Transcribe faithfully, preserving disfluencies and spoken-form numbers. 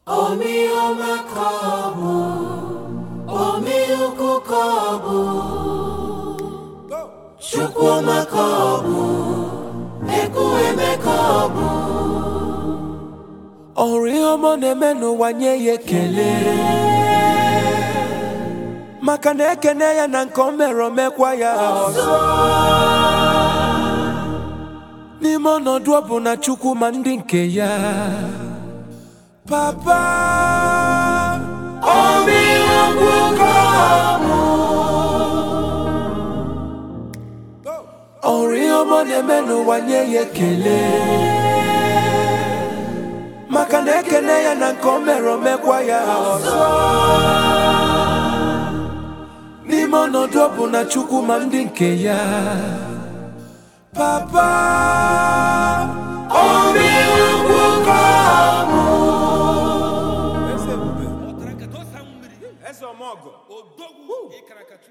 Omi omakabu, omi ukukabu, Chukwu makabu, eku emekabu. Ori omo na-eme n'ụwa nye ya ekele maka na ekene ya na nke o mere omekwa ya ọzọ. N'ime ọnọdụ ọ bụ na Chukwu ma ndị nke ya. Papa Omi ukukabu, ori omo na-eme n'ụwa nye ya ekele maka na ekene ya na nke o mere omekwa ya ọzọ. N'ime ọnọdụ ọ bụ na Chukwu ma ndị nke ya. Papa Omi ukukabu, Eze Omogo, Odogwu, Ikarakata.